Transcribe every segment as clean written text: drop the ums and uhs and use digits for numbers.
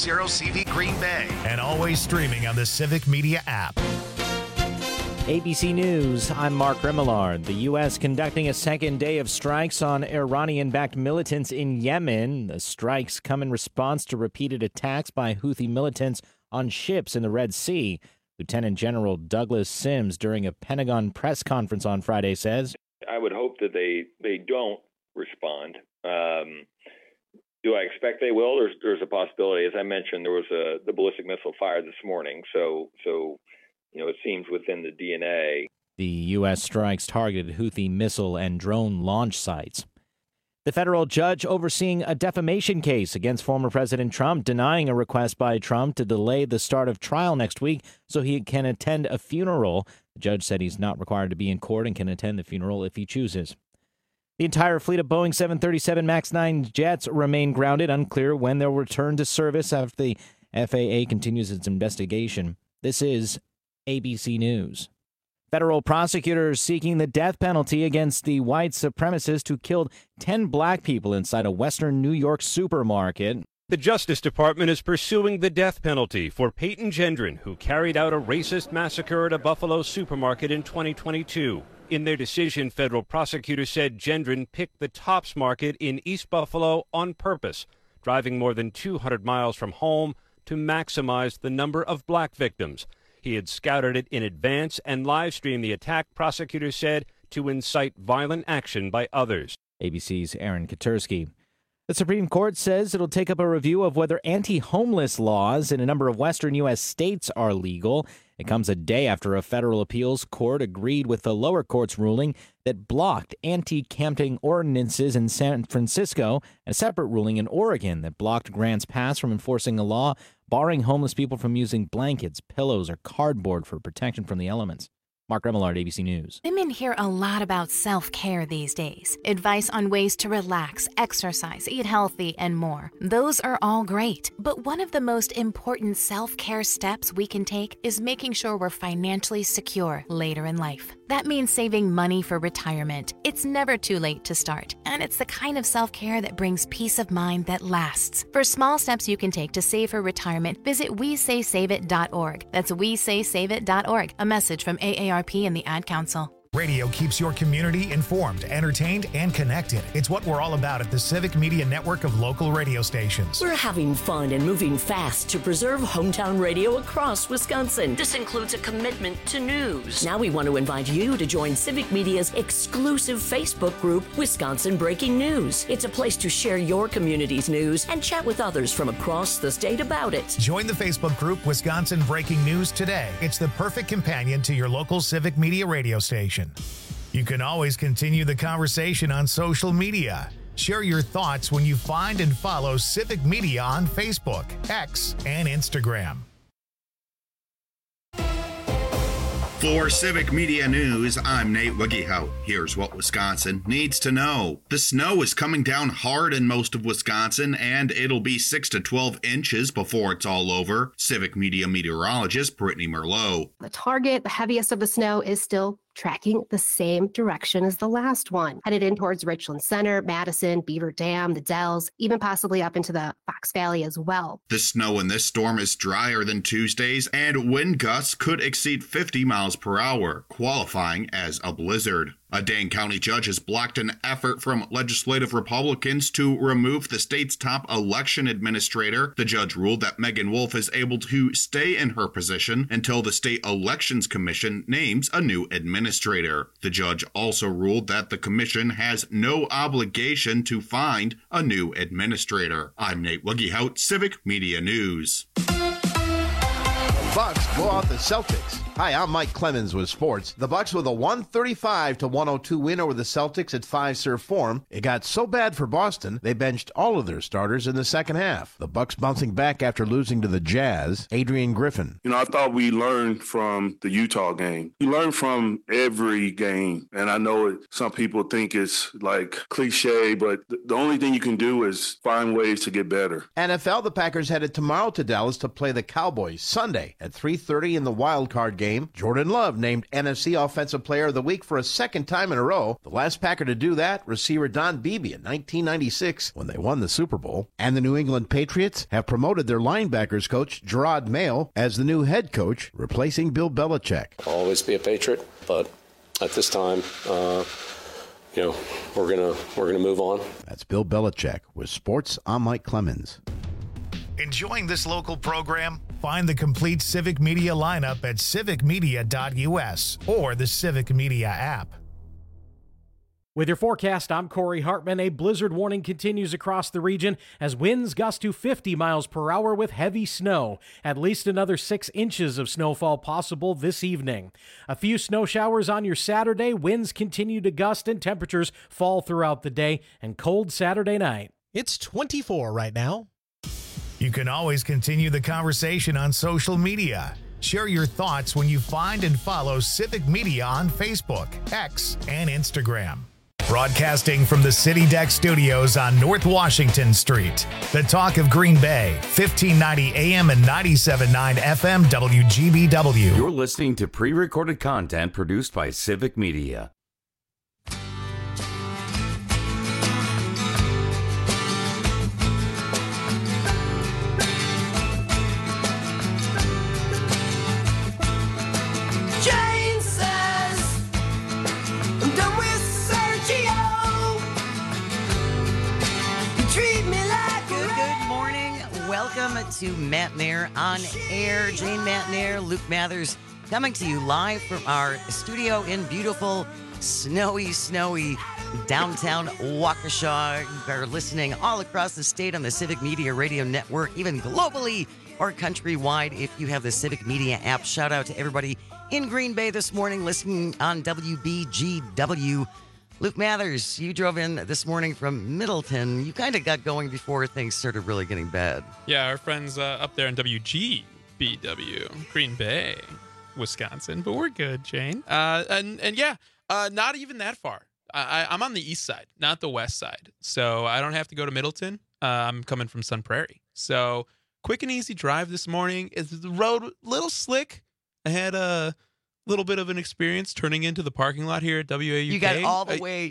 CV Green Bay. And always streaming on the Civic Media app. ABC News, I'm Mark Remillard. The U.S. conducting a second day of strikes on Iranian-backed militants in Yemen. The strikes come in response to repeated attacks by Houthi militants on ships in the Red Sea. Lieutenant General Douglas Sims, during a Pentagon press conference on Friday, says, I would hope that they don't respond. Do I expect they will? There's a possibility. As I mentioned, there was the ballistic missile fired this morning, so it seems within the DNA. The U.S. strikes targeted Houthi missile and drone launch sites. The federal judge overseeing a defamation case against former President Trump denying a request by Trump to delay the start of trial next week so he can attend a funeral. The judge said he's not required to be in court and can attend the funeral if he chooses. The entire fleet of Boeing 737 MAX 9 jets remain grounded, unclear when they'll return to service after the FAA continues its investigation. This is ABC News. Federal prosecutors seeking the death penalty against the white supremacist who killed 10 black people inside a western New York supermarket. The Justice Department is pursuing the death penalty for Peyton Gendron, who carried out a racist massacre at a Buffalo supermarket in 2022. In their decision, federal prosecutors said Gendron picked the Tops Market in East Buffalo on purpose, driving more than 200 miles from home to maximize the number of black victims. He had scouted it in advance and live-streamed the attack, prosecutors said, to incite violent action by others. ABC's Aaron Katursky. The Supreme Court says it'll take up a review of whether anti-homeless laws in a number of western U.S. states are legal. It comes a day after a federal appeals court agreed with the lower court's ruling that blocked anti-camping ordinances in San Francisco, and a separate ruling in Oregon that blocked Grants Pass from enforcing a law barring homeless people from using blankets, pillows, or cardboard for protection from the elements. Mark Remillard, ABC News. Women hear a lot about self-care these days. Advice on ways to relax, exercise, eat healthy, and more. Those are all great. But one of the most important self-care steps we can take is making sure we're financially secure later in life. That means saving money for retirement. It's never too late to start. And it's the kind of self-care that brings peace of mind that lasts. For small steps you can take to save for retirement, visit WeSaySaveIt.org. That's WeSaySaveIt.org. A message from AARP and the Ad Council. Radio keeps your community informed, entertained, and connected. It's what we're all about at the Civic Media Network of local radio stations. We're having fun and moving fast to preserve hometown radio across Wisconsin. This includes a commitment to news. Now we want to invite you to join Civic Media's exclusive Facebook group, Wisconsin Breaking News. It's a place to share your community's news and chat with others from across the state about it. Join the Facebook group, Wisconsin Breaking News, today. It's the perfect companion to your local Civic Media radio station. You can always continue the conversation on social media. Share your thoughts when you find and follow Civic Media on Facebook, X, and Instagram. For Civic Media News, I'm Nate Wiggyhout. Here's what Wisconsin needs to know. The snow is coming down hard in most of Wisconsin, and it'll be 6 to 12 inches before it's all over. Civic Media meteorologist Brittany Merlot. The target, the heaviest of the snow, is still tracking the same direction as the last one, headed in towards Richland Center, Madison, Beaver Dam, the Dells, even possibly up into the Fox Valley as well. The snow in this storm is drier than Tuesday's, and wind gusts could exceed 50 miles per hour, qualifying as a blizzard. A Dane County judge has blocked an effort from legislative Republicans to remove the state's top election administrator. The judge ruled that Megan Wolf is able to stay in her position until the State Elections Commission names a new administrator. The judge also ruled that the commission has no obligation to find a new administrator. I'm Nate Wiggyhout, Civic Media News. Bucks blow out the Celtics. Hi, I'm Mike Clemens with sports. The Bucks with a 135-102 win over the Celtics at Fiserv Forum. It got so bad for Boston, they benched all of their starters in the second half. The Bucks bouncing back after losing to the Jazz. Adrian Griffin. I thought we learned from the Utah game. We learn from every game, and I know some people think it's like cliche, but the only thing you can do is find ways to get better. NFL, the Packers headed tomorrow to Dallas to play the Cowboys Sunday at 3:30 in the wild card game game. Jordan Love named NFC Offensive Player of the Week for a second time in a row. The last Packer to do that, receiver Don Beebe in 1996 when they won the Super Bowl. And the New England Patriots have promoted their linebackers coach, Gerard Mayo, as the new head coach, replacing Bill Belichick. I'll always be a Patriot, but at this time, we're gonna move on. That's Bill Belichick with Sports. I'm Mike Clemens. Enjoying this local program? Find the complete Civic Media lineup at civicmedia.us or the Civic Media app. With your forecast, I'm Corey Hartman. A blizzard warning continues across the region as winds gust to 50 miles per hour with heavy snow. At least another 6 inches of snowfall possible this evening. A few snow showers on your Saturday. Winds continue to gust and temperatures fall throughout the day, and cold Saturday night. It's 24 right now. You can always continue the conversation on social media. Share your thoughts when you find and follow Civic Media on Facebook, X, and Instagram. Broadcasting from the City Deck Studios on North Washington Street. The talk of Green Bay, 1590 AM and 97.9 FM WGBW. You're listening to pre-recorded content produced by Civic Media. Welcome to Matt Nair on Air. Jane Matt Nair, Luke Mathers, coming to you live from our studio in beautiful, snowy downtown Waukesha. You are listening all across the state on the Civic Media Radio Network, even globally or countrywide if you have the Civic Media app. Shout out to everybody in Green Bay this morning listening on WBGW. Luke Mathers, you drove in this morning from Middleton. You kind of got going before things started really getting bad. Yeah, our friends up there in WGBW, Green Bay, Wisconsin. But we're good, Jane. Not even that far. I'm on the east side, not the west side. So I don't have to go to Middleton. I'm coming from Sun Prairie. So quick and easy drive this morning. Is the road a little slick? I had a little bit of an experience turning into the parking lot here at WAUK. You got all the way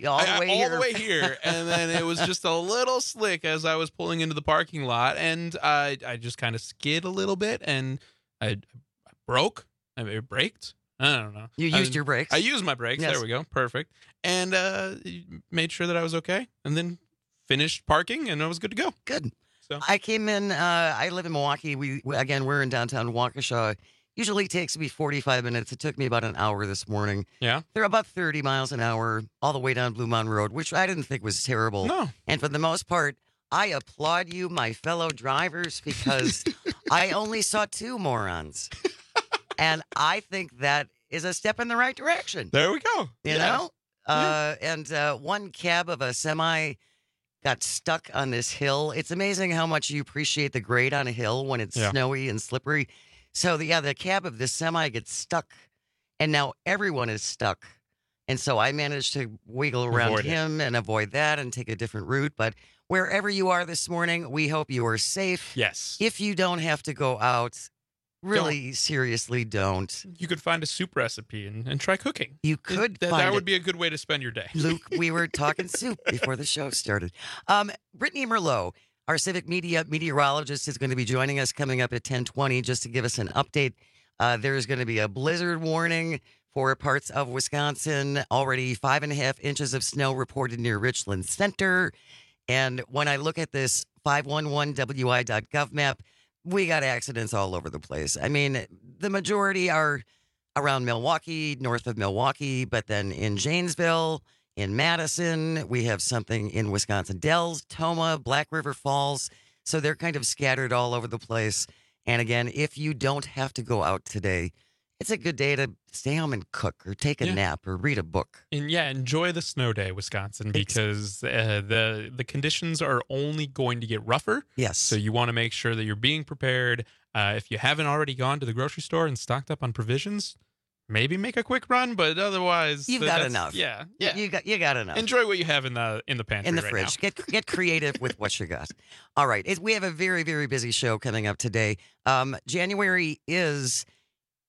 here, and then it was just a little slick as I was pulling into the parking lot, and I just kind of skid a little bit, and I broke. I braked. I don't know. You used your brakes. I used my brakes. Yes. There we go. Perfect. And made sure that I was okay, and then finished parking, and I was good to go. Good. So I came in. I live in Milwaukee. We're in downtown Waukesha. Usually takes me 45 minutes. It took me about an hour this morning. Yeah. They're about 30 miles an hour all the way down Blue Mountain Road, which I didn't think was terrible. No. And for the most part, I applaud you, my fellow drivers, because I only saw 2 morons. And I think that is a step in the right direction. There we go. You know? And one cab of a semi got stuck on this hill. It's amazing how much you appreciate the grade on a hill when it's snowy and slippery. So, the cab of this semi gets stuck, and now everyone is stuck. And so I managed to wiggle around him and avoid that and take a different route. But wherever you are this morning, we hope you are safe. Yes. If you don't have to go out, seriously don't. You could find a soup recipe and try cooking. You could that would be a good way to spend your day. Luke, we were talking soup before the show started. Brittany Merlot, our Civic Media meteorologist, is going to be joining us coming up at 10:20 just to give us an update. There's going to be a blizzard warning for parts of Wisconsin. Already 5.5 inches of snow reported near Richland Center. And when I look at this 511wi.gov map, we got accidents all over the place. I mean, the majority are around Milwaukee, north of Milwaukee, but then in Janesville, in Madison, we have something in Wisconsin Dells, Toma, Black River Falls. So they're kind of scattered all over the place. And again, if you don't have to go out today, it's a good day to stay home and cook or take a nap or read a book. And enjoy the snow day, Wisconsin, because the conditions are only going to get rougher. Yes. So you want to make sure that you're being prepared. If you haven't already gone to the grocery store and stocked up on provisions, maybe make a quick run, but otherwise you've got enough. Yeah. You got enough. Enjoy what you have in the pantry, in the right fridge. now. Get creative with what you got. All right, we have a very, very busy show coming up today. January is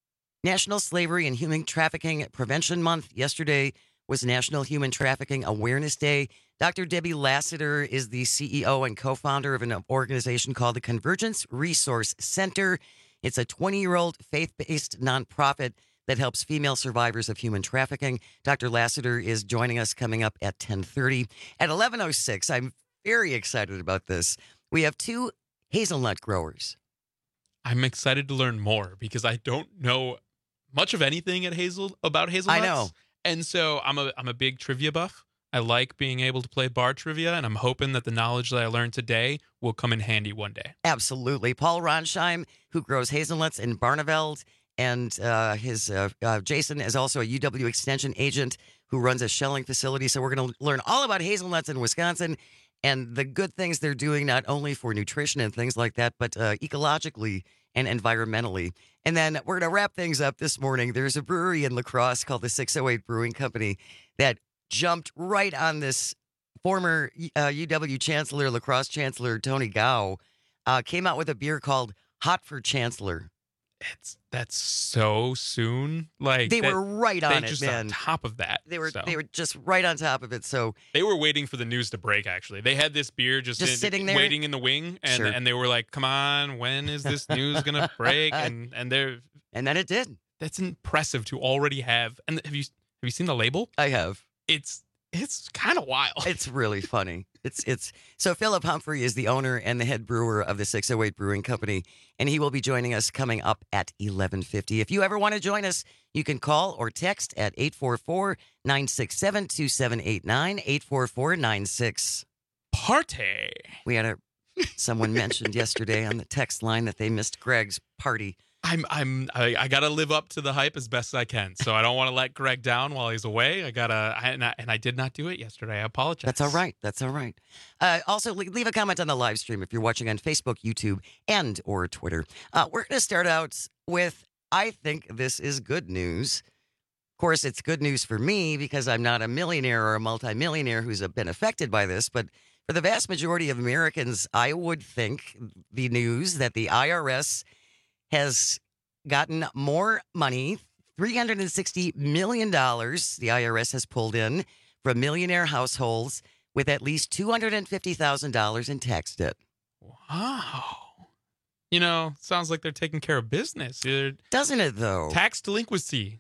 National Slavery and Human Trafficking Prevention Month. Yesterday was National Human Trafficking Awareness Day. Dr. Debbie Lassiter is the CEO and co-founder of an organization called the Convergence Resource Center. It's a 20-year-old faith-based nonprofit that helps female survivors of human trafficking. Dr. Lassiter is joining us coming up at 10:30. At 11:06, I'm very excited about this. We have 2 hazelnut growers. I'm excited to learn more because I don't know much of anything about hazelnuts. I know. And so I'm a big trivia buff. I like being able to play bar trivia, and I'm hoping that the knowledge that I learned today will come in handy one day. Absolutely. Paul Ronsheim, who grows hazelnuts in Barneveld, and his Jason is also a UW Extension agent who runs a shelling facility. So we're going to learn all about hazelnuts in Wisconsin and the good things they're doing, not only for nutrition and things like that, but ecologically and environmentally. And then we're going to wrap things up this morning. There's a brewery in La Crosse called the 608 Brewing Company that jumped right on this. Former UW Chancellor, La Crosse Chancellor Tony Gao, came out with a beer called Hot for Chancellor. That's so soon. Like they were right on it, just man. On top of that. They were just right on top of it. So they were waiting for the news to break. Actually, they had this beer just sitting there, waiting in the wing, and Sure. and they were like, "Come on, when is this news gonna break?" And then it did. That's impressive to already have. And have you seen the label? I have. It's kind of wild. It's really funny. It's so Philip Humphrey is the owner and the head brewer of the 608 Brewing Company, and he will be joining us coming up at 11:50. If you ever want to join us, you can call or text at 844-967-2789, 844-96. Party. We had someone mentioned yesterday on the text line that they missed Greg's party. I gotta live up to the hype as best I can. So I don't want to let Greg down while he's away. I did not do it yesterday. I apologize. That's all right. That's all right. Also, leave a comment on the live stream if you're watching on Facebook, YouTube, and or Twitter. We're going to start out with, I think this is good news. Of course, it's good news for me because I'm not a millionaire or a multimillionaire who's been affected by this. But for the vast majority of Americans, I would think the news that the IRS has gotten more money, $360 million the IRS has pulled in from millionaire households with at least $250,000 in tax debt. Wow. Sounds like they're taking care of business. Doesn't it, though? Tax delinquency.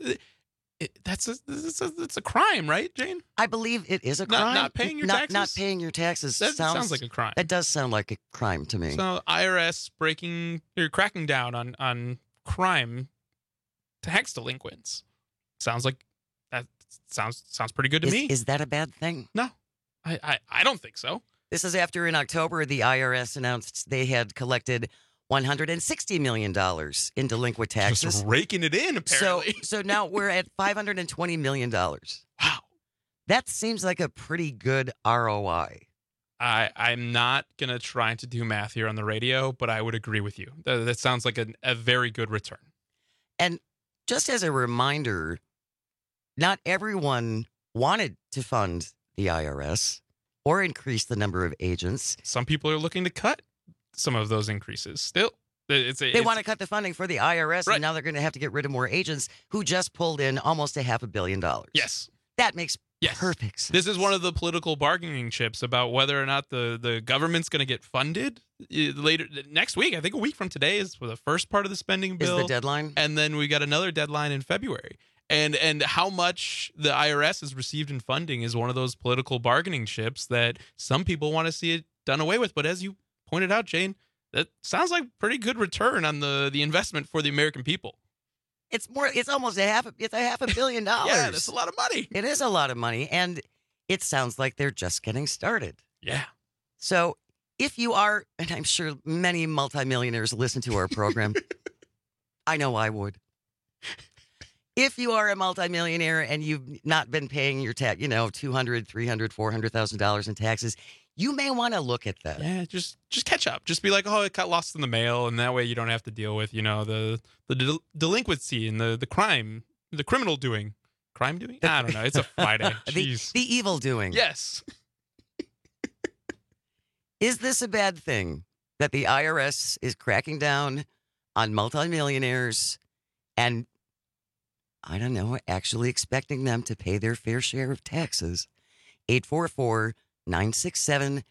That's a crime, right, Jane? I believe it is a crime. Not paying your taxes? Not paying your taxes. That sounds like a crime. That does sound like a crime to me. So IRS cracking down on crime tax delinquents. Sounds like that sounds pretty good to me. Is that a bad thing? No, I don't think so. This is after in October the IRS announced they had collected $160 million in delinquent taxes. Just raking it in, apparently. So now we're at $520 million. Wow. That seems like a pretty good ROI. I'm not going to try to do math here on the radio, but I would agree with you. That sounds like a very good return. And just as a reminder, not everyone wanted to fund the IRS or increase the number of agents. Some people are looking to cut some of those increases. Still, they want to cut the funding for the IRS, right. And now they're going to have to get rid of more agents who just pulled in almost $500 million. Yes. That makes perfect sense. This is one of the political bargaining chips about whether or not the government's going to get funded later next week. I think a week from today is for the first part of the spending bill. Is the deadline? And then we got another deadline in February. And how much the IRS has received in funding is one of those political bargaining chips that some people want to see it done away with. But as you pointed out, Jane, that sounds like pretty good return on the investment for the American people. It's almost $500 million. Yeah, that's a lot of money. It is a lot of money, and it sounds like they're just getting started. Yeah. So if you are, and I'm sure many multimillionaires listen to our program, I know I would. If you are a multimillionaire and you've not been paying your tax, $200,000, $300,000, $400,000 in taxes, you may want to look at that. Yeah, just catch up. Just be like, oh, it got lost in the mail, and that way you don't have to deal with, the delinquency and the crime, the criminal doing. Crime doing? I don't know. It's a Friday. the evil doing. Yes. Is this a bad thing that the IRS is cracking down on multimillionaires and I don't know, actually expecting them to pay their fair share of taxes. 844-967-2789,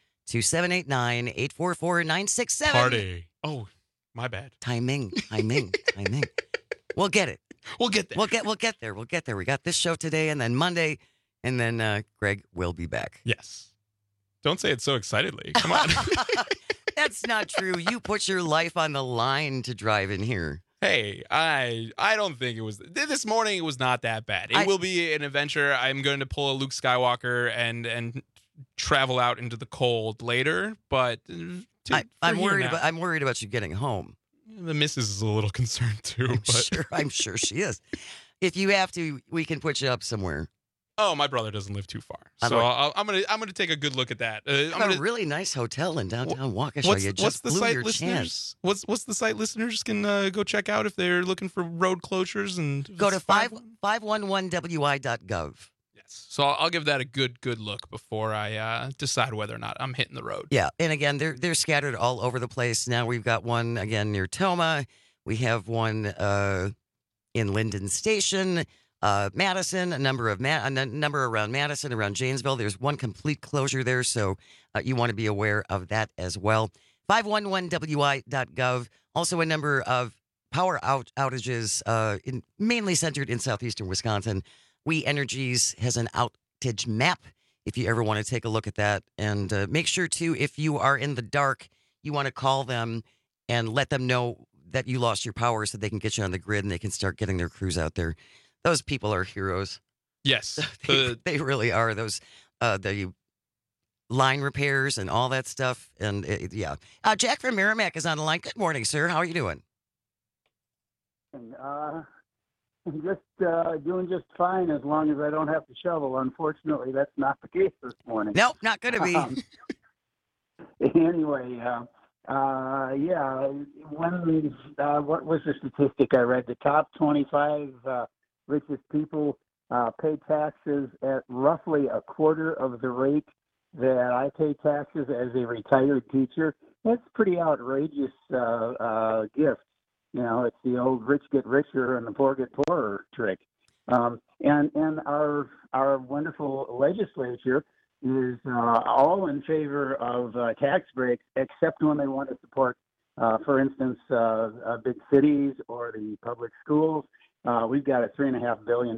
844-967. Party. Oh, my bad. Timing. We'll get it. We'll get there. We'll get there. We got this show today and then Monday, and then Greg will be back. Yes. Don't say it so excitedly. Come on. That's not true. You put your life on the line to drive in here. Hey, I don't think it was. This morning it was not that bad. It will be an adventure. I'm going to pull a Luke Skywalker and travel out into the cold later. But I'm worried about you getting home. The missus is a little concerned too. I'm sure she is. If you have to, we can put you up somewhere. Oh, my brother doesn't live too far, so I'm gonna take a good look at that. I'm a really nice hotel in downtown Waukesha. You just blew your chance. What's the site listeners can go check out if they're looking for road closures? And go to 511wi.gov. Yes, so I'll give that a good look before I decide whether or not I'm hitting the road. Yeah, and again, they're scattered all over the place. Now we've got one again near Toma. We have one in Linden Station. Madison, a number around Madison, around Janesville. There's one complete closure there, so you want to be aware of that as well. 511wi.gov. Also, a number of power outages, mainly centered in southeastern Wisconsin. We Energies has an outage map if you ever want to take a look at that. And make sure, too, if you are in the dark, you want to call them and let them know that you lost your power so they can get you on the grid and they can start getting their crews out there. Those people are heroes. Yes. They really are. Those the line repairs and all that stuff. And yeah. Jack from Merrimack is on the line. Good morning, sir. How are you doing? Just doing just fine as long as I don't have to shovel. Unfortunately, that's not the case this morning. Nope, not going to be. Anyway, what was the statistic I read? The top 25 richest people pay taxes at roughly a quarter of the rate that I pay taxes as a retired teacher. That's pretty outrageous gift. You know, it's the old rich get richer and the poor get poorer trick. And our wonderful legislature is all in favor of tax breaks, except when they want to support, for instance, big cities or the public schools. We've got a $3.5 billion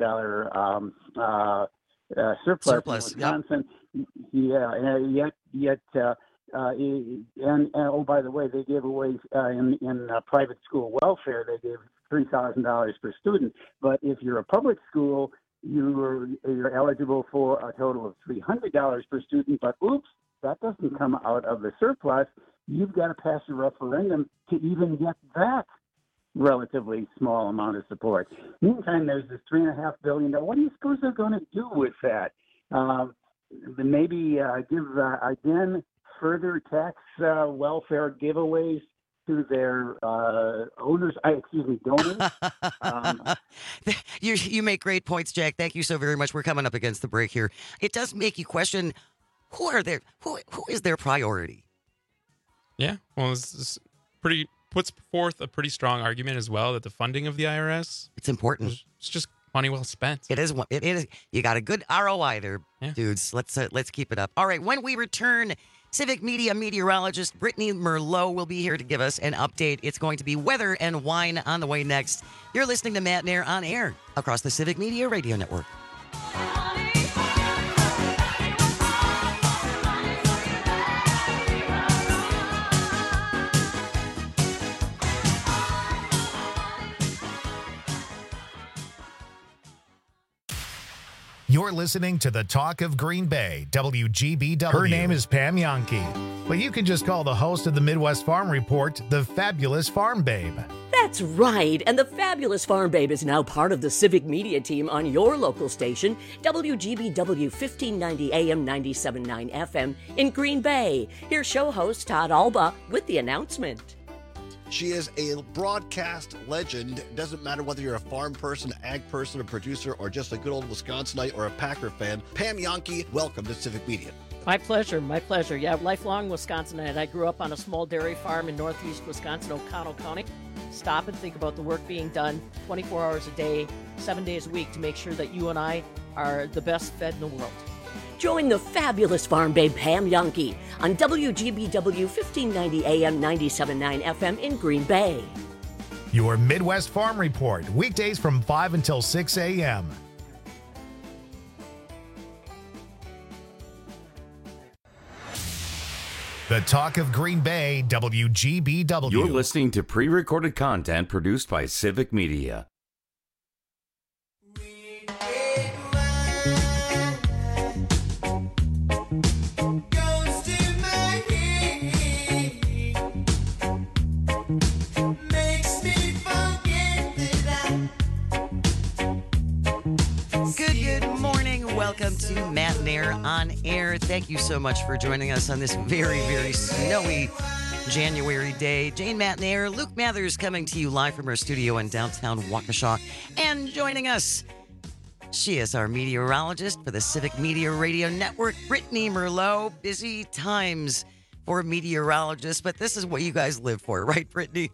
surplus in Wisconsin. Yep. Yeah, and yet and oh, by the way, they gave away in private school welfare. They gave $3,000 per student. But if you're a public school, you're eligible for a total of $300 per student. But oops, that doesn't come out of the surplus. You've got to pass a referendum to even get that relatively small amount of support. Meantime, there's this $3.5 billion. What do you suppose they're going to do with that? Maybe give again further tax welfare giveaways to their donors. You make great points, Jack. Thank you so very much. We're coming up against the break here. It does make you question who is their priority. Yeah, well, it's pretty puts forth a pretty strong argument as well that the funding of the IRS, it's important. It's just money well spent. It is. It is. You got a good ROI there, dudes. Let's keep it up. All right. When we return, Civic Media meteorologist Brittany Merlot will be here to give us an update. It's going to be weather and wine on the way next. You're listening to Matt Nair on air across the Civic Media Radio Network. You're listening to the Talk of Green Bay, WGBW. Her name is Pam Yankee, but you can just call the host of the Midwest Farm Report the Fabulous Farm Babe. That's right, and the Fabulous Farm Babe is now part of the Civic Media team on your local station, WGBW 1590 AM 97.9 FM in Green Bay. Here's show host Todd Alba with the announcement. She is a broadcast legend. It doesn't matter whether you're a farm person, ag person, a producer, or just a good old Wisconsinite or a Packer fan. Pam Yankee, welcome to Civic Media. My pleasure. My pleasure. Yeah, lifelong Wisconsinite. I grew up on a small dairy farm in northeast Wisconsin, O'Connell County. Stop and think about the work being done 24 hours a day, 7 days a week to make sure that you and I are the best fed in the world. Join the fabulous farm babe Pam Yankee on WGBW 1590 AM 97.9 FM in Green Bay. Your Midwest Farm Report, weekdays from 5 until 6 a.m. The Talk of Green Bay, WGBW. You're listening to pre-recorded content produced by Civic Media. Welcome to Matt and Air on Air. Thank you so much for joining us on this very, very snowy January day. Jane Matt and Air, Luke Mathers coming to you live from our studio in downtown Waukesha. And joining us, she is our meteorologist for the Civic Media Radio Network, Brittany Merlot. Busy times for meteorologists, but this is what you guys live for, right, Brittany?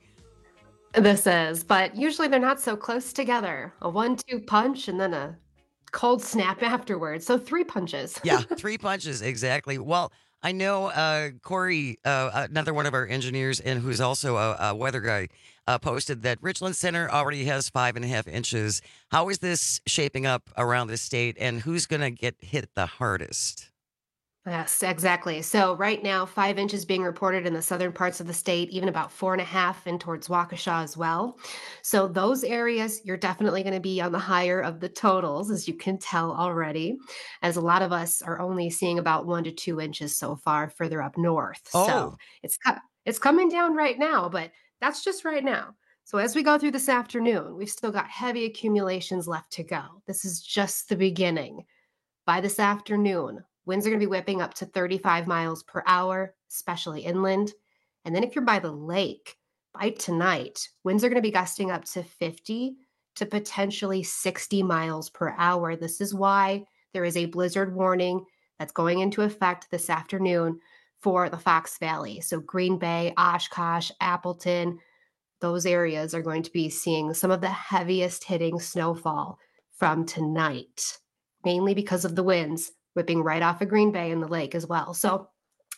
This is, but usually they're not so close together. A 1-2 punch and then a cold snap afterwards. So 3 punches. Yeah, 3 punches, exactly. Well, I know Corey, another one of our engineers and who's also a weather guy, posted that Richland Center already has 5.5 inches. How is this shaping up around the state, and who's going to get hit the hardest? Yes, exactly. So right now, 5 inches being reported in the southern parts of the state, even about 4.5 in towards Waukesha as well. So those areas, you're definitely going to be on the higher of the totals, as you can tell already, as a lot of us are only seeing about 1 to 2 inches so far further up north. So it's coming down right now, but that's just right now. So as we go through this afternoon, we've still got heavy accumulations left to go. This is just the beginning. By this afternoon, winds are going to be whipping up to 35 miles per hour, especially inland. And then if you're by the lake, by tonight, winds are going to be gusting up to 50 to potentially 60 miles per hour. This is why there is a blizzard warning that's going into effect this afternoon for the Fox Valley. So Green Bay, Oshkosh, Appleton, those areas are going to be seeing some of the heaviest hitting snowfall from tonight, mainly because of the winds whipping right off of Green Bay and the lake as well. So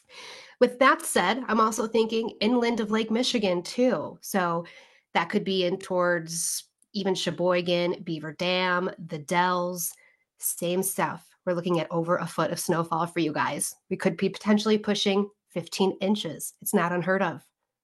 with that said, I'm also thinking inland of Lake Michigan too. So that could be in towards even Sheboygan, Beaver Dam, the Dells, same stuff. We're looking at over a foot of snowfall for you guys. We could be potentially pushing 15 inches. It's not unheard of.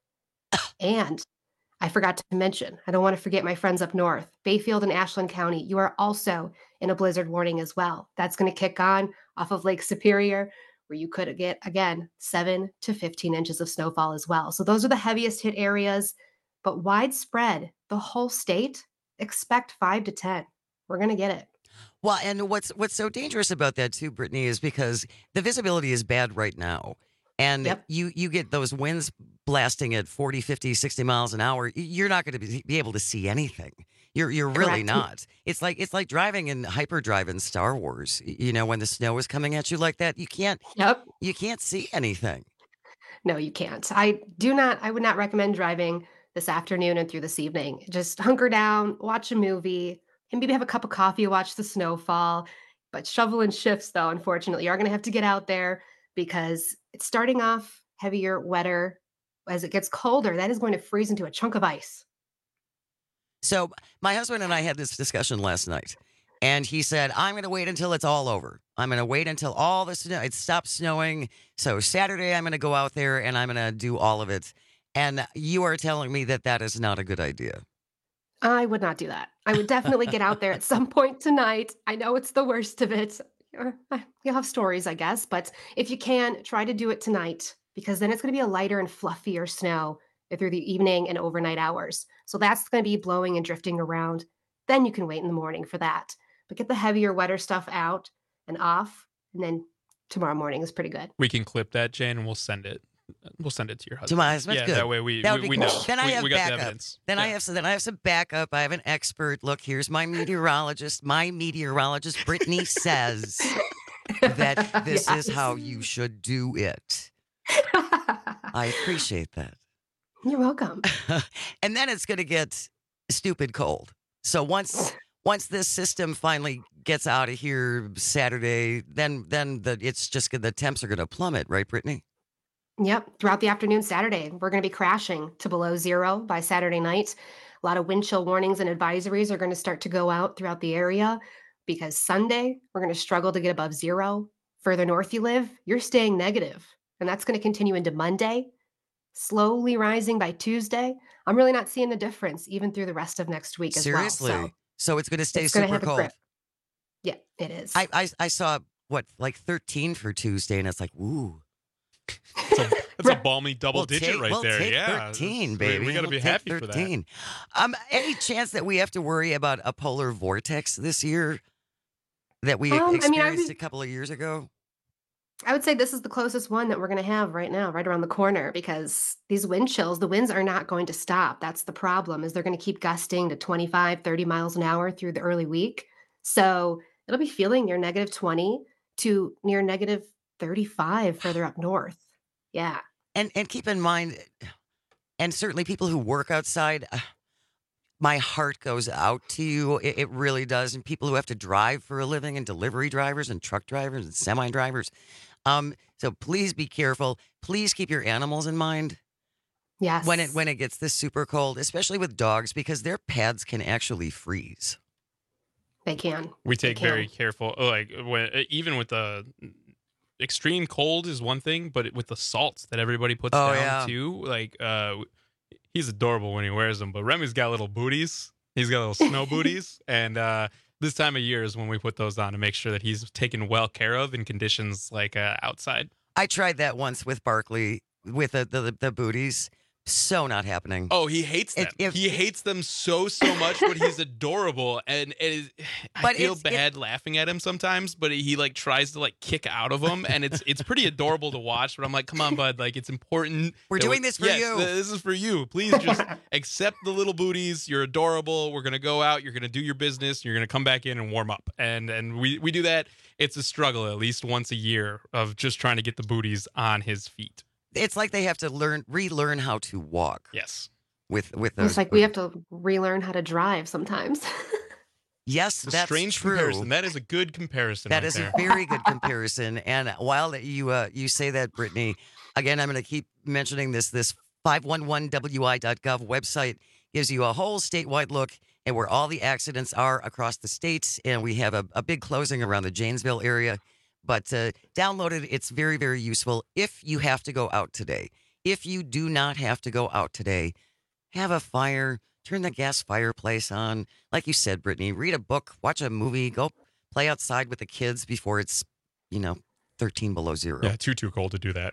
And I forgot to mention, I don't want to forget my friends up north, Bayfield and Ashland County. You are also in a blizzard warning as well. That's going to kick on off of Lake Superior, where you could get, again, 7 to 15 inches of snowfall as well. So those are the heaviest hit areas, but widespread, the whole state, expect 5 to 10. We're going to get it. Well, and what's so dangerous about that too, Brittany, is because the visibility is bad right now. And you get those winds blasting at 40, 50, 60 miles an hour. You're not going to be able to see anything. You're really not. It's like driving in hyperdrive in Star Wars. You know, when the snow is coming at you like that, you can't see anything. No, you can't. I would not recommend driving this afternoon and through this evening. Just hunker down, watch a movie, and maybe have a cup of coffee, watch the snowfall. But shovel and shifts, though, unfortunately, you're going to have to get out there because it's starting off heavier, wetter. As it gets colder, that is going to freeze into a chunk of ice. So my husband and I had this discussion last night, and he said, I'm going to wait until it's all over. I'm going to wait until all the snow, it stops snowing. So Saturday, I'm going to go out there and I'm going to do all of it. And you are telling me that that is not a good idea. I would not do that. I would definitely get out there at some point tonight. I know it's the worst of it. You'll have stories, I guess. But if you can, try to do it tonight, because then it's going to be a lighter and fluffier snow through the evening and overnight hours. So that's going to be blowing and drifting around. Then you can wait in the morning for that. But get the heavier, wetter stuff out and off. And then tomorrow morning is pretty good. We can clip that, Jane, and we'll send it. We'll send it to your husband. To my husband? Yeah, good. that way we know. Then I have we got backup. the evidence. Then I have some backup. I have an expert. Look, here's my meteorologist. My meteorologist, Brittany says. that this is how you should do it. I appreciate that. You're welcome. And then it's going to get stupid cold. So once this system finally gets out of here Saturday, then the temps are going to plummet, right, Brittany? Yep. Throughout the afternoon Saturday, we're going to be crashing to below zero by Saturday night. A lot of wind chill warnings and advisories are going to start to go out throughout the area because Sunday, we're going to struggle to get above zero. Further north you live, you're staying negative. And that's going to continue into Monday, slowly rising by Tuesday. I'm really not seeing the difference even through the rest of next week as well. Seriously? So it's going to stay super cold. Yeah, it is. I saw, like 13 for Tuesday, and it's like, ooh. That's a balmy double digit right there. Take yeah. 13, baby. We got to be happy for that. Any chance that we have to worry about a polar vortex this year that we experienced a couple of years ago? I would say this is the closest one that we're going to have right now, right around the corner, because these wind chills, the winds are not going to stop. That's the problem, is they're going to keep gusting to 25, 30 miles an hour through the early week. So it'll be feeling near negative 20 to near negative 35 further up north. Yeah. And keep in mind, and certainly people who work outside, my heart goes out to you. It really does. And people who have to drive for a living, and delivery drivers and truck drivers and semi drivers. So please be careful. Please keep your animals in mind. Yes. When it gets this super cold, especially with dogs, because their pads can actually freeze. They can. We take very careful, like even with the extreme cold is one thing, but with the salts that everybody puts down too, like he's adorable when he wears them, but Remy's got little booties. He's got little snow booties, and this time of year is when we put those on to make sure that he's taken well care of in conditions like outside. I tried that once with Barkley with the booties. So not happening. Oh, he hates them. He hates them so much, but he's adorable, and I feel bad laughing at him sometimes. But he like tries to like kick out of them, and it's pretty adorable to watch. But I'm like, come on, bud, like it's important. We're doing this for you. This is for you. Please just accept the little booties. You're adorable. We're gonna go out. You're gonna do your business. You're gonna come back in and warm up, and we do that. It's a struggle at least once a year of just trying to get the booties on his feet. It's like they have to relearn how to walk. Yes. With it's like we have to relearn how to drive sometimes. Yes, that's strange true. Comparison. That is a good comparison. That is a very good comparison. And while you say that, Brittany, again, I'm going to keep mentioning this 511wi.gov website gives you a whole statewide look at where all the accidents are across the states. And we have a big closing around the Janesville area. But download it. It's very, very useful if you have to go out today. If you do not have to go out today, have a fire, turn the gas fireplace on. Like you said, Brittany, read a book, watch a movie, go play outside with the kids before it's, 13 below zero. Yeah, too cold to do that.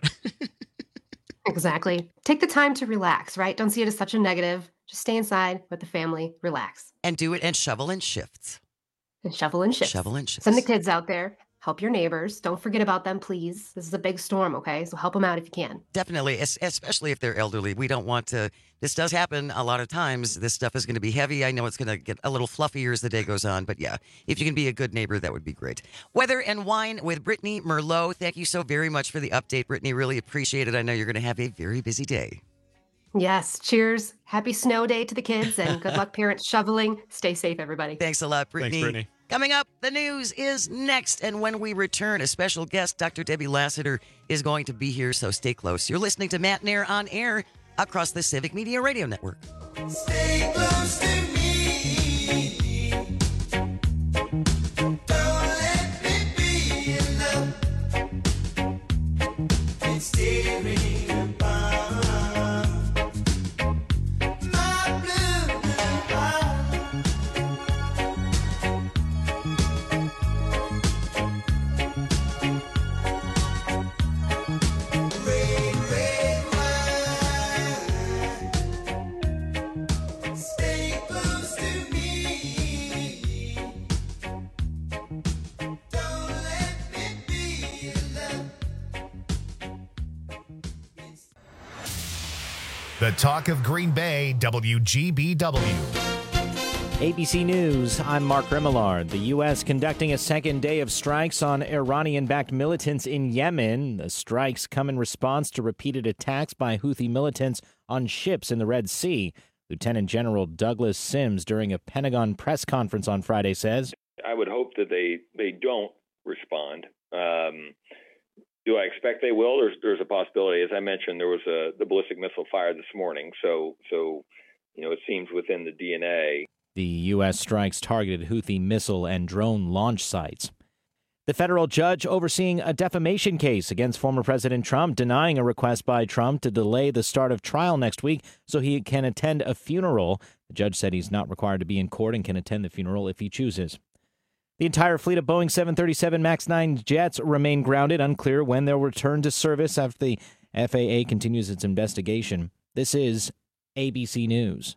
Exactly. Take the time to relax, right? Don't see it as such a negative. Just stay inside with the family, relax. And do it and shovel in shifts. Shovel in shifts. Send the kids out there. Help your neighbors. Don't forget about them, please. This is a big storm, okay? So help them out if you can. Definitely, especially if they're elderly. We don't want to. This does happen a lot of times. This stuff is going to be heavy. I know it's going to get a little fluffier as the day goes on. But yeah, if you can be a good neighbor, that would be great. Weather and Wine with Brittany Merlot. Thank you so very much for the update, Brittany. Really appreciate it. I know you're going to have a very busy day. Yes. Cheers. Happy snow day to the kids, and good luck, parents, shoveling. Stay safe, everybody. Thanks a lot, Brittany. Thanks, Brittany. Coming up, the news is next. And when we return, a special guest, Dr. Debbie Lassiter, is going to be here, so stay close. You're listening to Matt Nair on air across the Civic Media Radio Network. Stay close to me. Don't let me be in love. It's tearing apart my blue heart. Stay close to me. Don't let me be in love. The talk of Green Bay, WGBW. ABC News, I'm Mark Rimillard. The U.S. conducting a second day of strikes on Iranian-backed militants in Yemen. The strikes come in response to repeated attacks by Houthi militants on ships in the Red Sea. Lieutenant General Douglas Sims, during a Pentagon press conference on Friday, says, I would hope that they don't respond. Do I expect they will? There's a possibility. As I mentioned, there was the ballistic missile fired this morning, so it seems within the DNA. The U.S. strikes targeted Houthi missile and drone launch sites. The federal judge overseeing a defamation case against former President Trump denying a request by Trump to delay the start of trial next week so he can attend a funeral. The judge said he's not required to be in court and can attend the funeral if he chooses. The entire fleet of Boeing 737 MAX 9 jets remain grounded, unclear when they'll return to service after the FAA continues its investigation. This is ABC News.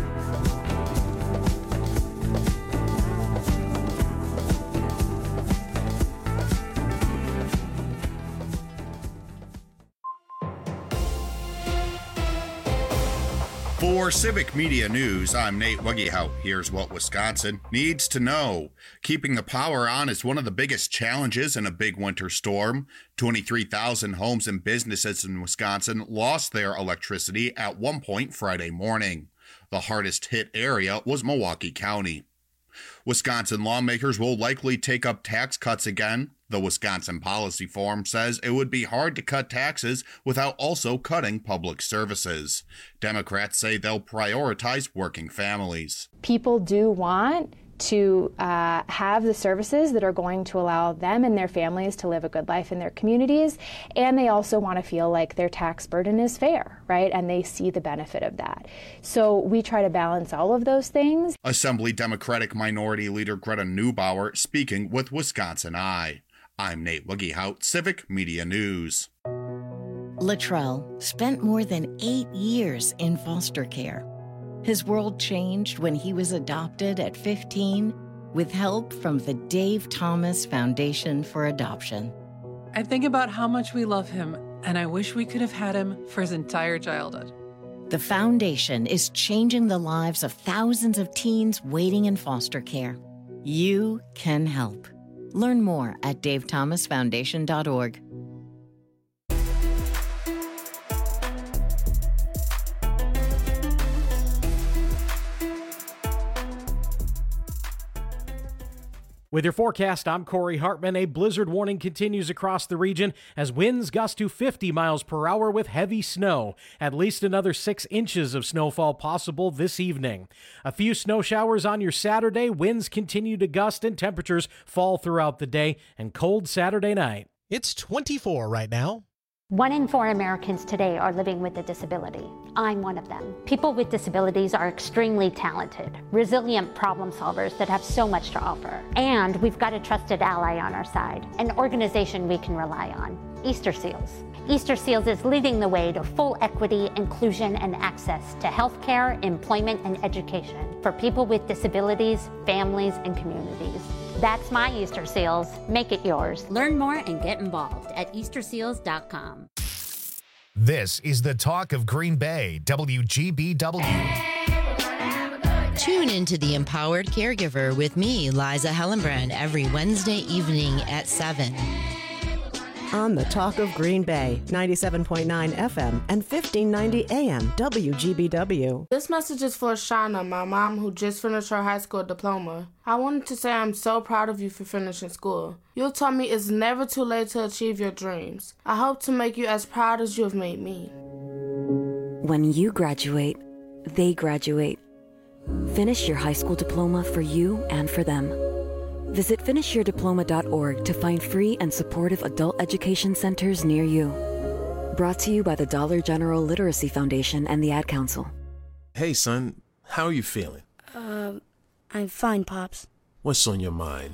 For Civic Media News, I'm Nate Wuggehout. Here's what Wisconsin needs to know. Keeping the power on is one of the biggest challenges in a big winter storm. 23,000 homes and businesses in Wisconsin lost their electricity at one point Friday morning. The hardest hit area was Milwaukee County. Wisconsin lawmakers will likely take up tax cuts again. The Wisconsin Policy Forum says it would be hard to cut taxes without also cutting public services. Democrats say they'll prioritize working families. People do want to have the services that are going to allow them and their families to live a good life in their communities, and they also want to feel like their tax burden is fair, right? And they see the benefit of that. So we try to balance all of those things. Assembly Democratic Minority Leader Greta Neubauer speaking with Wisconsin Eye. I'm Nate Wuggehout, Civic Media News. Latrell spent more than 8 years in foster care. His world changed when he was adopted at 15 with help from the Dave Thomas Foundation for Adoption. I think about how much we love him, and I wish we could have had him for his entire childhood. The foundation is changing the lives of thousands of teens waiting in foster care. You can help. Learn more at davethomasfoundation.org. With your forecast, I'm Corey Hartman. A blizzard warning continues across the region as winds gust to 50 miles per hour with heavy snow. At least another 6 inches of snowfall possible this evening. A few snow showers on your Saturday. Winds continue to gust and temperatures fall throughout the day. And cold Saturday night. It's 24 right now. 1 in 4 Americans today are living with a disability. I'm one of them. People with disabilities are extremely talented, resilient problem solvers that have so much to offer. And we've got a trusted ally on our side, an organization we can rely on, Easter Seals. Easter Seals is leading the way to full equity, inclusion, and access to healthcare, employment, and education for people with disabilities, families, and communities. That's my Easter Seals. Make it yours. Learn more and get involved at easterseals.com. This is the talk of Green Bay, WGBW. Tune into The Empowered Caregiver with me, Liza Hellenbrand, every Wednesday evening at 7. On the Talk of Green Bay, 97.9 FM and 1590 AM, WGBW. This message is for Shauna, my mom who just finished her high school diploma. I wanted to say I'm so proud of you for finishing school. You taught me it's never too late to achieve your dreams. I hope to make you as proud as you have made me. When you graduate, they graduate. Finish your high school diploma for you and for them. Visit finishyourdiploma.org to find free and supportive adult education centers near you. Brought to you by the Dollar General Literacy Foundation and the Ad Council. Hey, son, how are you feeling? I'm fine, Pops. What's on your mind?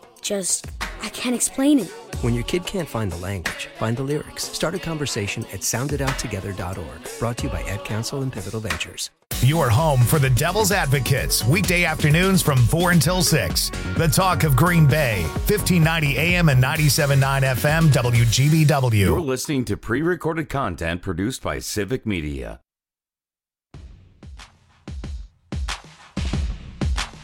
I can't explain it. When your kid can't find the language, find the lyrics. Start a conversation at soundedouttogether.org. Brought to you by Ad Council and Pivotal Ventures. Your home for the Devil's Advocates, weekday afternoons from 4 until 6. The Talk of Green Bay, 1590 AM and 97.9 FM, WGBW. You're listening to pre-recorded content produced by Civic Media.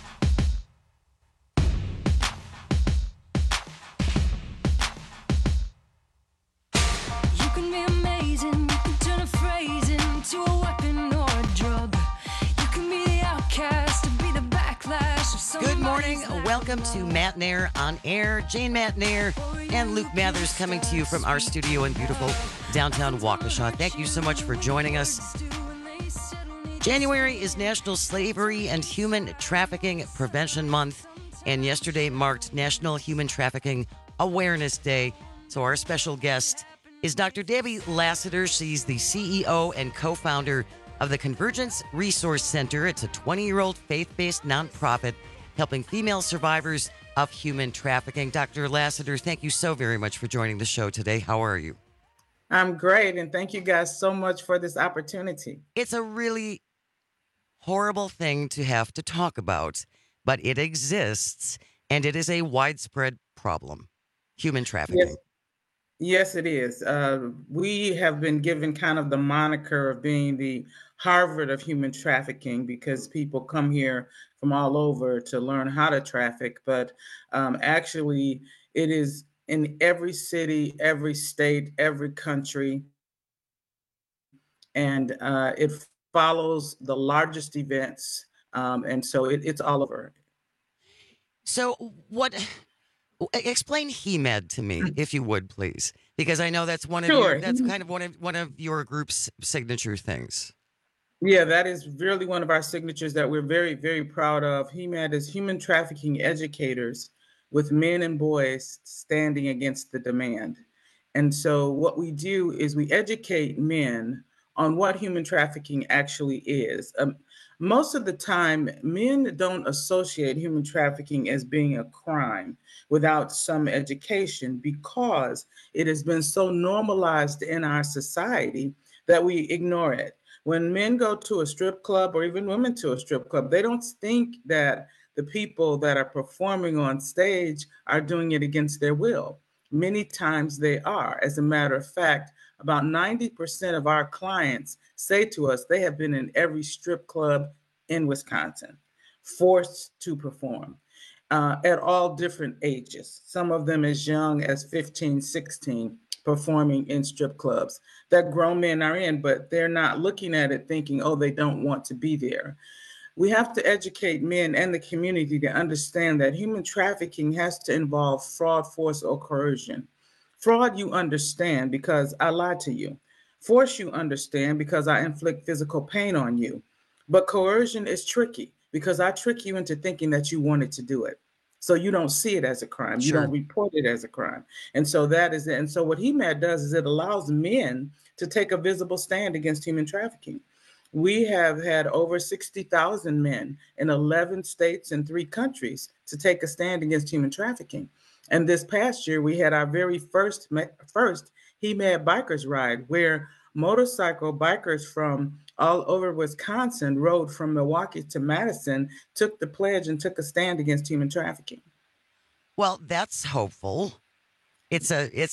Good morning. Welcome to Matt Nair on Air. Jane Matt Nair and Luke Mathers coming to you from our studio in beautiful downtown Waukesha. Thank you so much for joining us. January is National Slavery and Human Trafficking Prevention Month, and yesterday marked National Human Trafficking Awareness Day. So our special guest is Dr. Debbie Lassiter. She's the CEO and co-founder of the Convergence Resource Center. It's a 20-year-old faith-based nonprofit helping female survivors of human trafficking. Dr. Lassiter, thank you so very much for joining the show today. How are you? I'm great, and thank you guys so much for this opportunity. It's a really horrible thing to have to talk about, but it exists, and it is a widespread problem, human trafficking. Yes, it is. We have been given kind of the moniker of being the Harvard of human trafficking because people come here from all over to learn how to traffic. But actually, it is in every city, every state, every country. And it follows the largest events. And so it's all over. So explain HEMED to me, if you would, please, because I know that's kind of one of your group's signature things. Yeah, that is really one of our signatures that we're very, very proud of. HEMED is Human Trafficking Educators with men and boys standing against the demand. And so what we do is we educate men on what human trafficking actually is. Most of the time, men don't associate human trafficking as being a crime without some education because it has been so normalized in our society that we ignore it. When men go to a strip club or even women to a strip club, they don't think that the people that are performing on stage are doing it against their will. Many times they are. As a matter of fact, about 90% of our clients say to us they have been in every strip club in Wisconsin, forced to perform at all different ages. Some of them as young as 15, 16, performing in strip clubs that grown men are in, but they're not looking at it thinking, oh, they don't want to be there. We have to educate men and the community to understand that human trafficking has to involve fraud, force, or coercion. Fraud, you understand because I lied to you. Force, you understand because I inflict physical pain on you. But coercion is tricky because I trick you into thinking that you wanted to do it. So you don't see it as a crime. You don't report it as a crime. And so that is it. And so what HEMED does is it allows men to take a visible stand against human trafficking. We have had over 60,000 men in 11 states and 3 countries to take a stand against human trafficking. And this past year, we had our very first HEMED Bikers Ride, where motorcycle bikers from all over Wisconsin rode from Milwaukee to Madison, took the pledge and took a stand against human trafficking. Well, that's hopeful. It's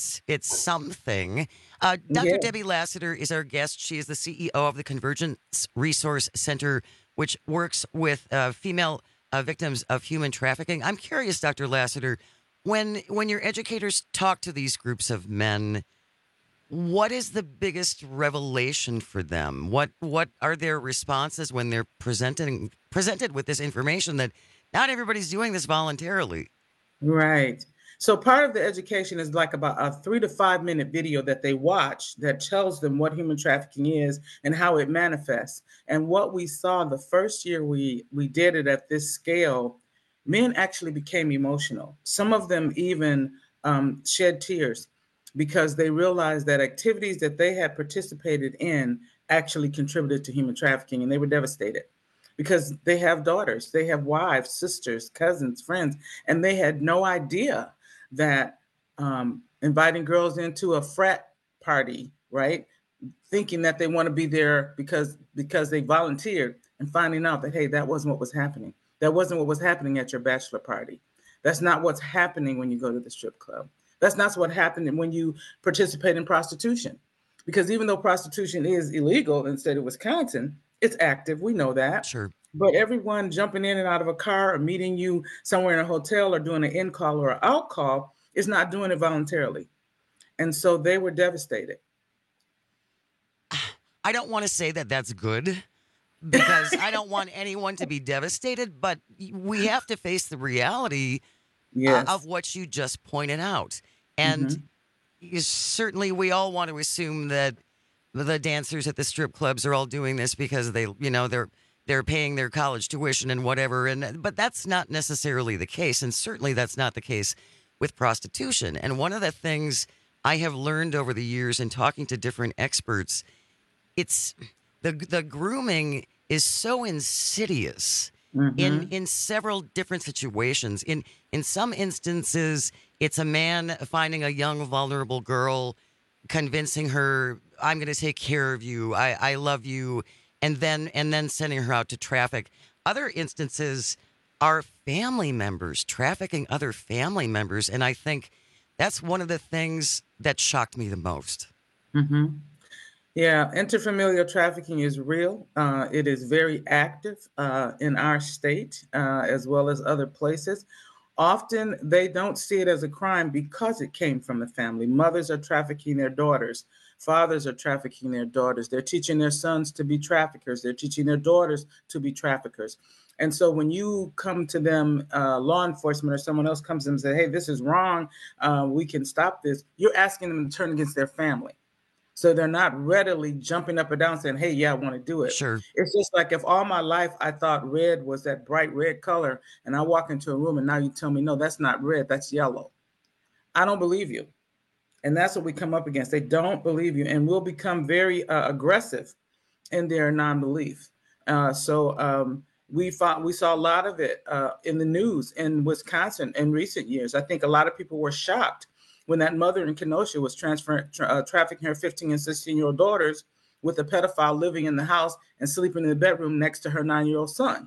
something. Dr. Debbie Lassiter is our guest. She is the CEO of the Convergence Resource Center, which works with female victims of human trafficking. I'm curious, Dr. Lassiter, when your educators talk to these groups of men, what is the biggest revelation for them? What are their responses when they're presented with this information that not everybody's doing this voluntarily? Right. So part of the education is like about a 3 to 5 minute video that they watch that tells them what human trafficking is and how it manifests. And what we saw the first year we did it at this scale, men actually became emotional. Some of them even shed tears because they realized that activities that they had participated in actually contributed to human trafficking, and they were devastated because they have daughters, they have wives, sisters, cousins, friends, and they had no idea that inviting girls into a frat party, right, thinking that they want to be there because they volunteered, and finding out that, hey, that wasn't what was happening. That wasn't what was happening at your bachelor party. That's not what's happening when you go to the strip club. That's not what happened when you participate in prostitution. Because even though prostitution is illegal in the state of Wisconsin, it's active. We know that. Sure. But everyone jumping in and out of a car or meeting you somewhere in a hotel or doing an in-call or an out-call is not doing it voluntarily. And so they were devastated. I don't want to say that that's good, because I don't want anyone to be devastated, but we have to face the reality of what you just pointed out. And certainly we all want to assume that the dancers at the strip clubs are all doing this because they're paying their college tuition and whatever. But that's not necessarily the case. And certainly that's not the case with prostitution. And one of the things I have learned over the years in talking to different experts, it's the grooming is so insidious in several different situations. In some instances, it's a man finding a young, vulnerable girl, convincing her, I'm going to take care of you, I love you, and then sending her out to traffic. Other instances are family members trafficking other family members, and I think that's one of the things that shocked me the most. Yeah, interfamilial trafficking is real. It is very active in our state as well as other places. Often they don't see it as a crime because it came from the family. Mothers are trafficking their daughters. Fathers are trafficking their daughters. They're teaching their sons to be traffickers. They're teaching their daughters to be traffickers. And so when you come to them, law enforcement or someone else comes to them and says, hey, this is wrong, we can stop this, you're asking them to turn against their family. So they're not readily jumping up and down saying, hey, yeah, I want to do it. Sure. It's just like if all my life I thought red was that bright red color and I walk into a room and now you tell me, no, that's not red, that's yellow. I don't believe you. And that's what we come up against. They don't believe you and will become very aggressive in their non-belief. We saw a lot of it in the news in Wisconsin in recent years. I think a lot of people were shocked when that mother in Kenosha was trafficking her 15 and 16-year-old daughters with a pedophile living in the house and sleeping in the bedroom next to her 9-year-old son.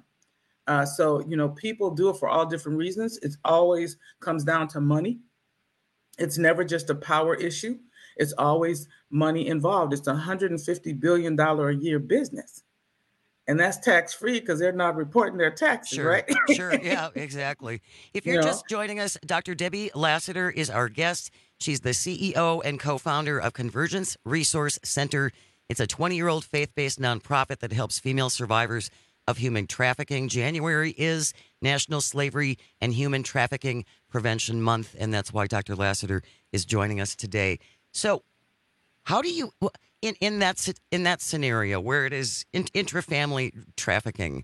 People do it for all different reasons. It always comes down to money. It's never just a power issue. It's always money involved. It's a $150 billion a year business. And that's tax-free because they're not reporting their taxes, right? Sure, yeah, exactly. If you're just joining us, Dr. Debbie Lasater is our guest. She's the CEO and co-founder of Convergence Resource Center. It's a 20-year-old faith-based nonprofit that helps female survivors of human trafficking. January is National Slavery and Human Trafficking Prevention Month, and that's why Dr. Lasater is joining us today. So how do you... In that scenario where it is intrafamily trafficking,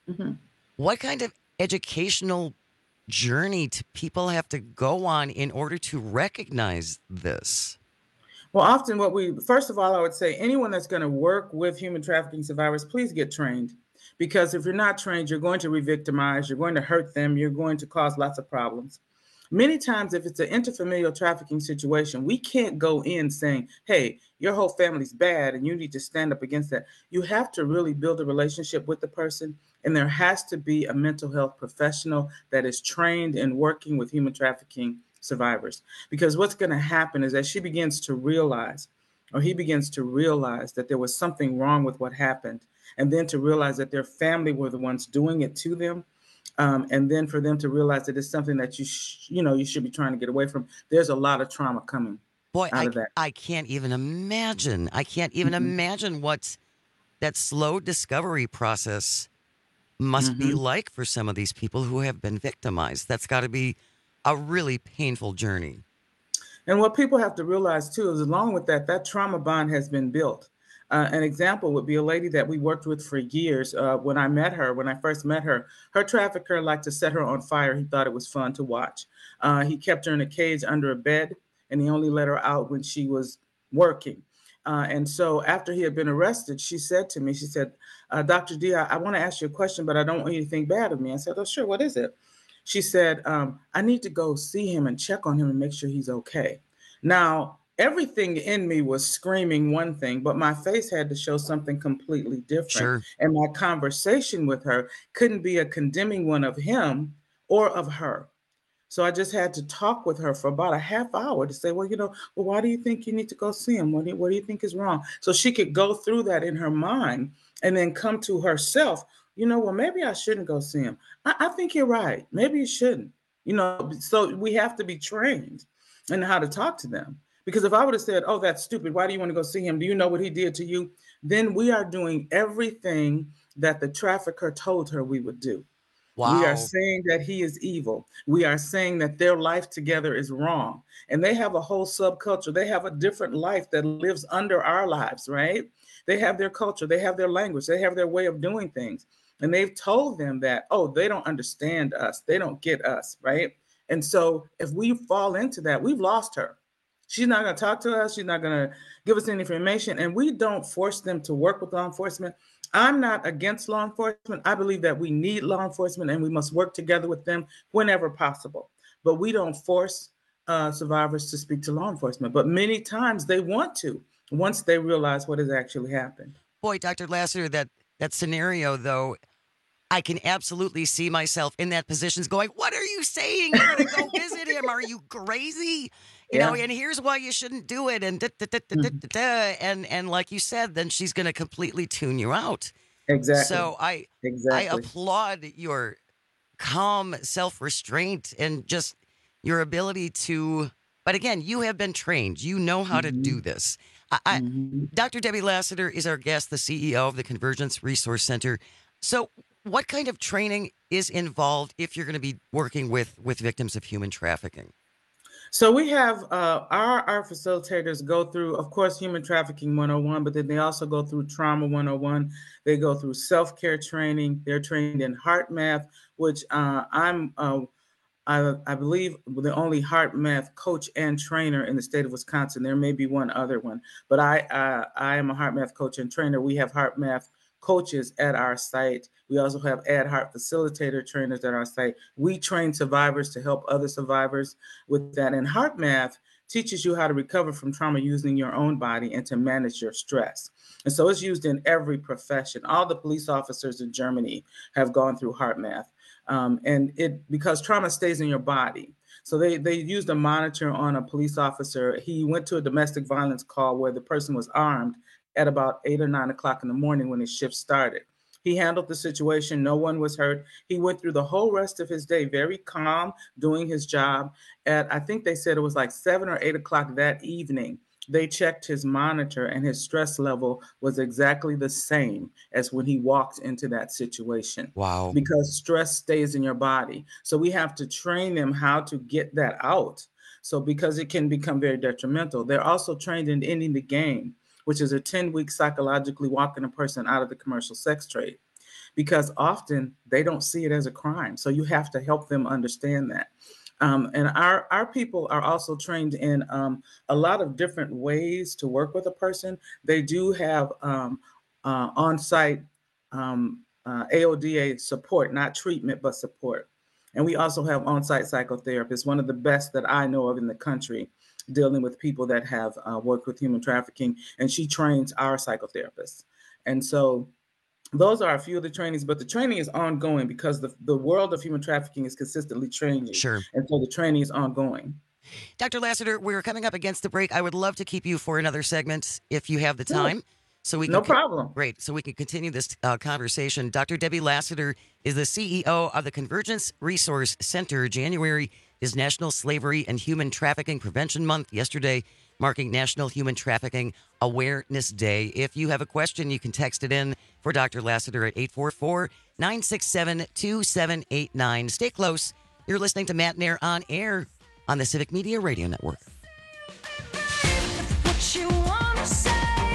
what kind of educational journey do people have to go on in order to recognize this? Well, often first of all, I would say anyone that's going to work with human trafficking survivors, please get trained. Because if you're not trained, you're going to re-victimize, you're going to hurt them, you're going to cause lots of problems. Many times, if it's an interfamilial trafficking situation, we can't go in saying, hey, your whole family's bad and you need to stand up against that. You have to really build a relationship with the person. And there has to be a mental health professional that is trained in working with human trafficking survivors. Because what's going to happen is that she begins to realize, or he begins to realize that there was something wrong with what happened. And then to realize that their family were the ones doing it to them. And then for them to realize that it's something that you should be trying to get away from. There's a lot of trauma coming out of that. I can't even imagine. I can't even imagine what that slow discovery process must be like for some of these people who have been victimized. That's got to be a really painful journey. And what people have to realize, too, is along with that trauma bond has been built. An example would be a lady that we worked with for years. When I first met her, her trafficker liked to set her on fire. He thought it was fun to watch. He kept her in a cage under a bed, and he only let her out when she was working. And so after he had been arrested, she said to me, Dr. D, I want to ask you a question, but I don't want you to think bad of me. I said, oh, sure. What is it? She said, I need to go see him and check on him and make sure he's okay. Now, everything in me was screaming one thing, but my face had to show something completely different. Sure. And my conversation with her couldn't be a condemning one of him or of her. So I just had to talk with her for about a half hour to say, well, why do you think you need to go see him? What do you think is wrong? So she could go through that in her mind and then come to herself, well, maybe I shouldn't go see him. I think you're right. Maybe you shouldn't, so we have to be trained in how to talk to them. Because if I would have said, oh, that's stupid, why do you want to go see him? Do you know what he did to you? Then we are doing everything that the trafficker told her we would do. Wow. We are saying that he is evil. We are saying that their life together is wrong. And they have a whole subculture. They have a different life that lives under our lives, right? They have their culture. They have their language. They have their way of doing things. And they've told them that, oh, they don't understand us. They don't get us, right? And so if we fall into that, we've lost her. She's not going to talk to us. She's not going to give us any information. And we don't force them to work with law enforcement. I'm not against law enforcement. I believe that we need law enforcement and we must work together with them whenever possible. But we don't force survivors to speak to law enforcement. But many times they want to once they realize what has actually happened. Boy, Dr. Lassiter, that scenario, though, I can absolutely see myself in that position going, what are you saying? You're going to go visit him. Are you crazy? You know, and here's why you shouldn't do it. And and like you said, then she's going to completely tune you out. Exactly. So I applaud your calm self-restraint and just your ability to, but again, you have been trained. You know how to do this. Dr. Debbie Lassiter is our guest, the CEO of the Convergence Resource Center. So what kind of training is involved if you're going to be working with victims of human trafficking? So we have our facilitators go through, of course, Human Trafficking 101, but then they also go through Trauma 101. They go through self-care training. They're trained in heart math, which I'm, I believe, the only heart math coach and trainer in the state of Wisconsin. There may be one other one, but I am a heart math coach and trainer. We have heart math coaches at our site. We also have heart facilitator trainers at our site. We train survivors to help other survivors with that. And heart math teaches you how to recover from trauma using your own body and to manage your stress. And so it's used in every profession. All the police officers in Germany have gone through heart math. And because trauma stays in your body. So they used a monitor on a police officer. He went to a domestic violence call where the person was armed at about 8 or 9 o'clock in the morning when his shift started. He handled the situation. No one was hurt. He went through the whole rest of his day very calm, doing his job. At, I think they said it was like 7 or 8 o'clock that evening, they checked his monitor and his stress level was exactly the same as when he walked into that situation. Wow. Because stress stays in your body. So we have to train them how to get that out. So because it can become very detrimental. They're also trained in ending the game, which is a 10-week psychologically walking a person out of the commercial sex trade, because often they don't see it as a crime. So you have to help them understand that. And our people are also trained in a lot of different ways to work with a person. They do have on-site AODA support, not treatment, but support. And we also have on-site psychotherapists, one of the best that I know of in the country, dealing with people that have worked with human trafficking, and she trains our psychotherapists. And so those are a few of the trainings, but the training is ongoing because the world of human trafficking is consistently changing. Sure. And so the training is ongoing. Dr. Lassiter, we're coming up against the break. I would love to keep you for another segment if you have the time. So we can no problem. Great. So we can continue this conversation. Dr. Debbie Lassiter is the CEO of the Convergence Resource Center. January is National Slavery and Human Trafficking Prevention Month. Yesterday, marking National Human Trafficking Awareness Day. If you have a question, you can text it in for Dr. Lassiter at 844-967-2789. Stay close. You're listening to Matt Nair on Air on the Civic Media Radio Network. What you wanna say?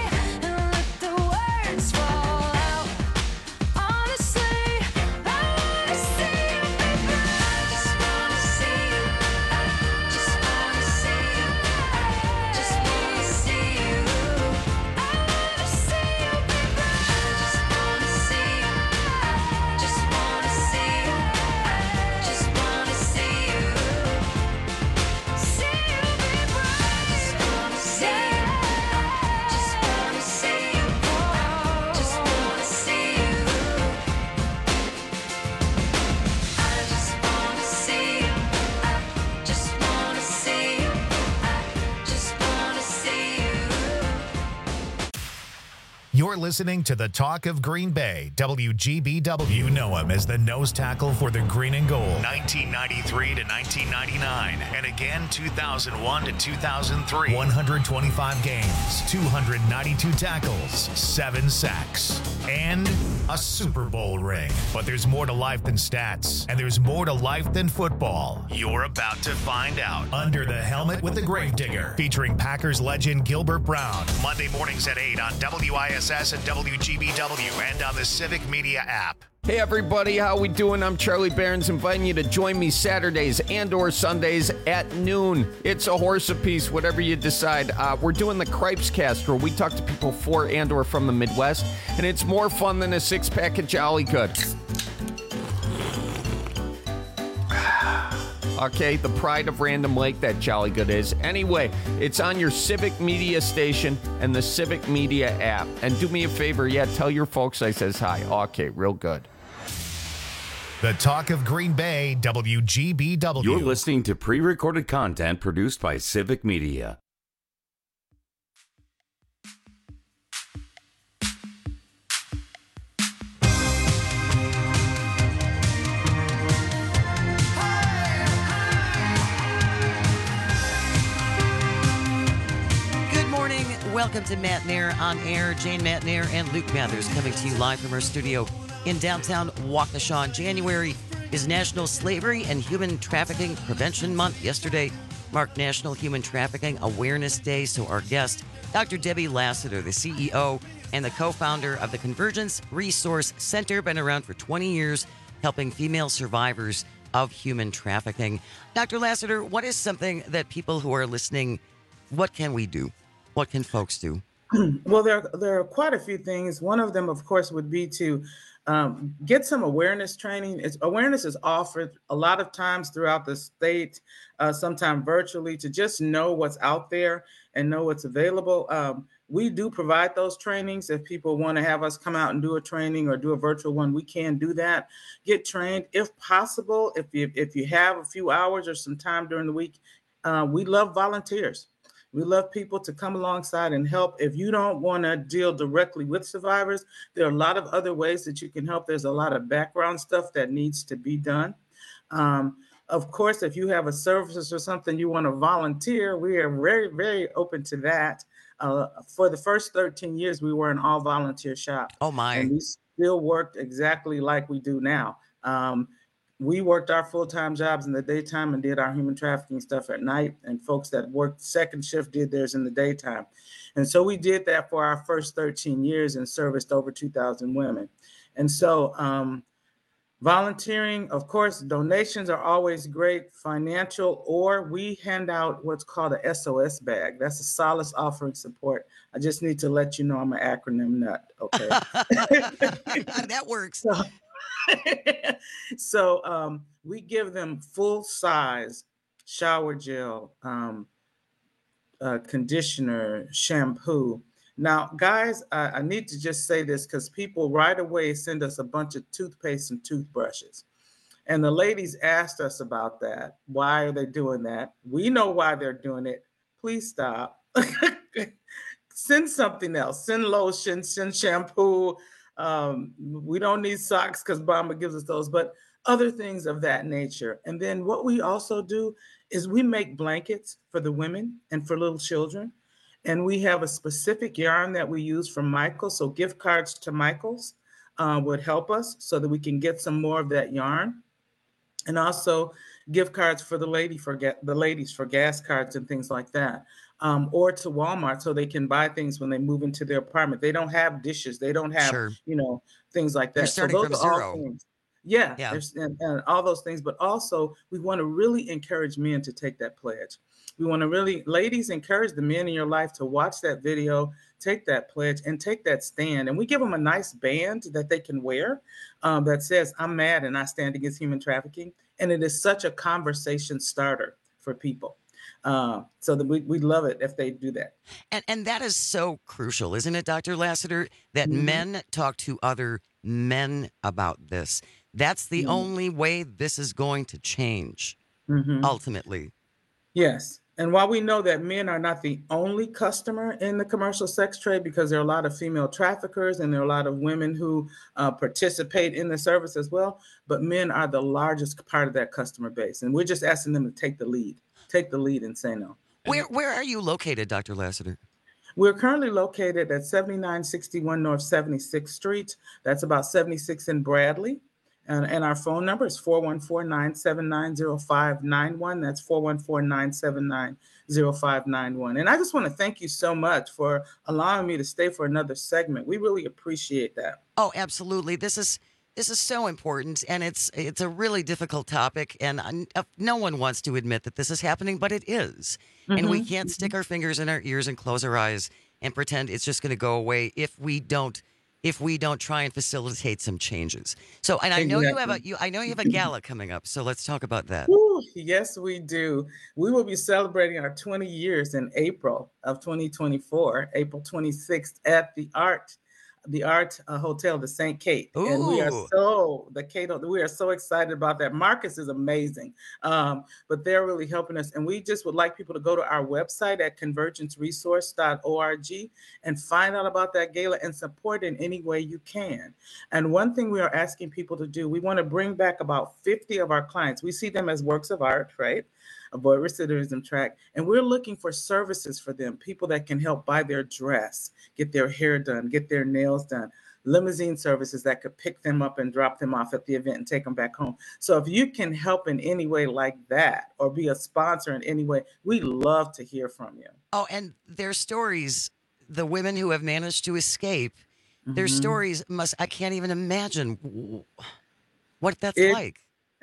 You're listening to the Talk of Green Bay, WGBW. You know him as the nose tackle for the Green and Gold, 1993 to 1999, and again 2001 to 2003. 125 games, 292 tackles, 7 sacks, and a Super Bowl ring. But there's more to life than stats, and there's more to life than football. You're about to find out. Under the Helmet with the Gravedigger, featuring Packers legend Gilbert Brown. Monday mornings at 8 on WISS and WGBW and on the Civic Media app. Hey everybody, how we doing? I'm Charlie Barons, inviting you to join me Saturdays and or Sundays at noon. It's a horse apiece, whatever you decide. We're doing the Cripes Cast, where we talk to people for and or from the Midwest, and it's more fun than a six-pack of Jolly Good. Okay, the pride of Random Lake, that Jolly Good is. Anyway, it's on your Civic Media station and the Civic Media app. And do me a favor, tell your folks I says hi. Okay, real good. The Talk of Green Bay, WGBW. You're listening to pre-recorded content produced by Civic Media. Good morning. Welcome to Matt Nair on Air. Jane Matt Nair and Luke Mathers coming to you live from our studio in downtown Waukesha. January is National Slavery and Human Trafficking Prevention Month. Yesterday marked National Human Trafficking Awareness Day. So our guest, Dr. Debbie Lassiter, the CEO and the co-founder of the Convergence Resource Center, been around for 20 years, helping female survivors of human trafficking. Dr. Lassiter, what is something that people who are listening, what can we do? What can folks do? Well, there are quite a few things. One of them, of course, would be to get some awareness training. Awareness is offered a lot of times throughout the state, sometimes virtually, to just know what's out there and know what's available. We do provide those trainings. If people want to have us come out and do a training or do a virtual one, we can do that. Get trained if possible. If you have a few hours or some time during the week, we love volunteers. We love people to come alongside and help. If you don't want to deal directly with survivors, there are a lot of other ways that you can help. There's a lot of background stuff that needs to be done. Of course, if you have a service or something you want to volunteer, we are very, very open to that. For the first 13 years, we were an all-volunteer shop. Oh, my. And we still worked exactly like we do now. We worked our full-time jobs in the daytime and did our human trafficking stuff at night, and folks that worked second shift did theirs in the daytime. And so we did that for our first 13 years and serviced over 2,000 women. And so volunteering, of course, donations are always great, financial, or we hand out what's called a SOS bag. That's a solace offering support. I just need to let you know I'm an acronym nut, okay? That works. So we give them full-size shower gel, conditioner, shampoo. Now, guys, I need to just say this because people right away send us a bunch of toothpaste and toothbrushes. And the ladies asked us about that. Why are they doing that? We know why they're doing it. Please stop. Send something else. Send lotion, send shampoo. We don't need socks because Bamba gives us those, but other things of that nature. And then what we also do is we make blankets for the women and for little children. And we have a specific yarn that we use from Michaels. So gift cards to Michaels would help us so that we can get some more of that yarn. And also gift cards for the ladies for gas cards and things like that. Or to Walmart so they can buy things when they move into their apartment. They don't have dishes. They don't have, things like that. They're starting so from zero. Yeah. And all those things. But also, we want to really encourage men to take that pledge. We want to really, ladies, encourage the men in your life to watch that video, take that pledge, and take that stand. And we give them a nice band that they can wear that says, I'm mad and I stand against human trafficking. And it is such a conversation starter for people. So that we love it if they do that. And that is so crucial, isn't it, Dr. Lassiter, that men talk to other men about this. That's the only way this is going to change, ultimately. Yes. And while we know that men are not the only customer in the commercial sex trade, because there are a lot of female traffickers and there are a lot of women who participate in the service as well, but men are the largest part of that customer base. And we're just asking them to take the lead and say no. Where are you located, Dr. Lassiter? We're currently located at 7961 North 76th Street. That's about 76 in Bradley. And our phone number is 414-979-0591. That's 414-979-0591. And I just want to thank you so much for allowing me to stay for another segment. We really appreciate that. Oh, absolutely. This is so important, and it's a really difficult topic, and no one wants to admit that this is happening, but it is. Mm-hmm. And we can't stick our fingers in our ears and close our eyes and pretend it's just going to go away if we don't try and facilitate some changes. So, and I know you have a gala coming up, so let's talk about that. Ooh, yes, we do. We will be celebrating our 20 years in April of 2024, April 26th at the Art Hotel, the St. Kate. Ooh. And we are so excited about that. Marcus is amazing, but they're really helping us. And we just would like people to go to our website at convergenceresource.org and find out about that gala and support in any way you can. And one thing we are asking people to do, we want to bring back about 50 of our clients. We see them as works of art, right? Avoid recidivism track. And we're looking for services for them, people that can help buy their dress, get their hair done, get their nails done, limousine services that could pick them up and drop them off at the event and take them back home. So if you can help in any way like that or be a sponsor in any way, we love to hear from you. Oh, and their stories, the women who have managed to escape, their stories I can't even imagine what that's like.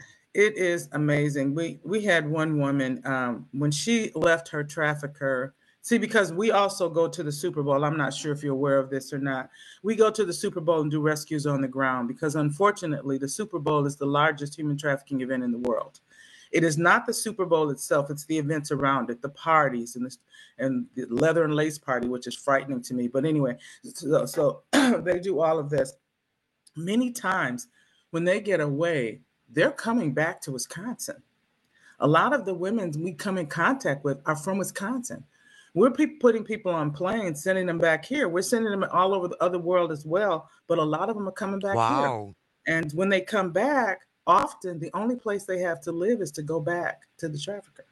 It is amazing. We had one woman, when she left her trafficker, because we also go to the Super Bowl. I'm not sure if you're aware of this or not. We go to the Super Bowl and do rescues on the ground because unfortunately the Super Bowl is the largest human trafficking event in the world. It is not the Super Bowl itself. It's the events around it, the parties and the leather and lace party, which is frightening to me. But anyway, so they do all of this. Many times when they get away, they're coming back to Wisconsin. A lot of the women we come in contact with are from Wisconsin. We're putting people on planes, sending them back here. We're sending them all over the other world as well, but a lot of them are coming back here. And when they come back, often the only place they have to live is to go back to the trafficker.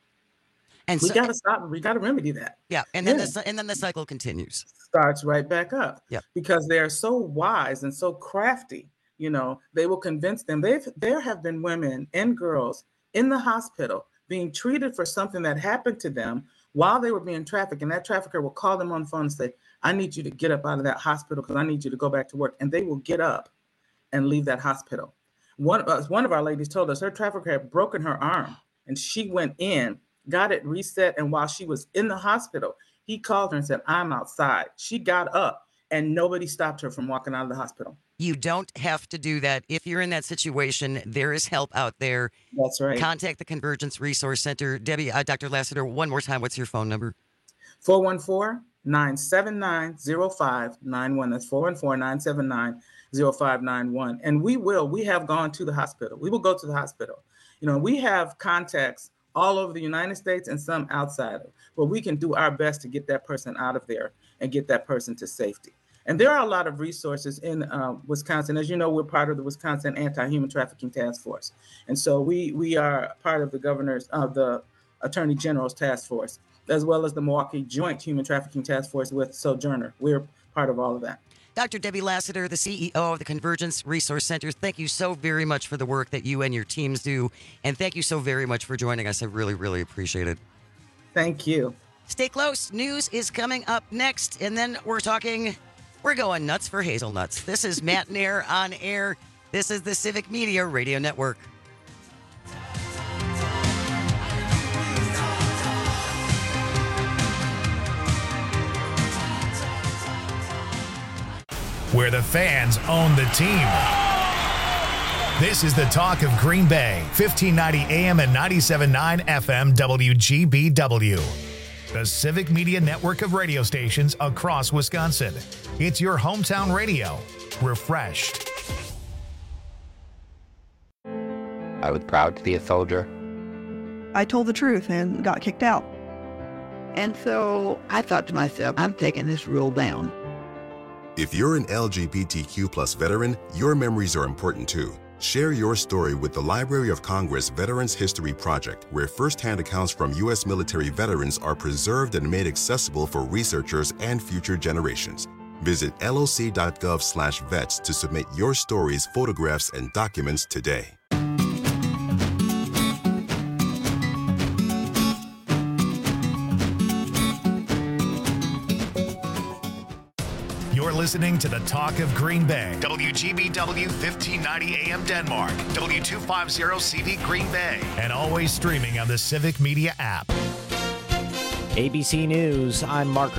And we got to stop. We got to remedy that. Yeah, and then the cycle continues. Starts right back up. Yeah, because they are so wise and so crafty. You know, they will convince them. There have been women and girls in the hospital being treated for something that happened to them while they were being trafficked. And that trafficker will call them on the phone and say, I need you to get up out of that hospital because I need you to go back to work. And they will get up and leave that hospital. One of our ladies told us her trafficker had broken her arm and she went in, got it reset. And while she was in the hospital, he called her and said, I'm outside. She got up and nobody stopped her from walking out of the hospital. You don't have to do that. If you're in that situation, there is help out there. That's right. Contact the Convergence Resource Center. Debbie, Dr. Lassiter, one more time, what's your phone number? 414-979-0591. That's 414-979-0591. And we have gone to the hospital. We will go to the hospital. You know, we have contacts all over the United States and some outside of, but we can do our best to get that person out of there and get that person to safety. And there are a lot of resources in Wisconsin. As you know, we're part of the Wisconsin Anti-Human Trafficking Task Force. And so we are part of the Attorney General's Task Force, as well as the Milwaukee Joint Human Trafficking Task Force with Sojourner. We're part of all of that. Dr. Debbie Lassiter, the CEO of the Convergence Resource Center, thank you so very much for the work that you and your teams do. And thank you so very much for joining us. I really, really appreciate it. Thank you. Stay close. News is coming up next. And then we're going nuts for hazelnuts. This is Matt Nair on air. This is the Civic Media Radio Network. Where the fans own the team. This is the talk of Green Bay, 1590 AM and 97.9 FM WGBW. The Civic Media network of radio stations across Wisconsin. It's your hometown radio. Refreshed. I was proud to be a soldier. I told the truth and got kicked out. And so I thought to myself, I'm taking this rule down. If you're an LGBTQ+ veteran, your memories are important too. Share your story with the Library of Congress Veterans History Project, where first-hand accounts from U.S. military veterans are preserved and made accessible for researchers and future generations. Visit loc.gov/vets to submit your stories, photographs, and documents today. You're listening to the Talk of Green Bay. WGBW 1590 AM Denmark, W250CV Green Bay, and always streaming on the Civic Media app. ABC News, I'm Mark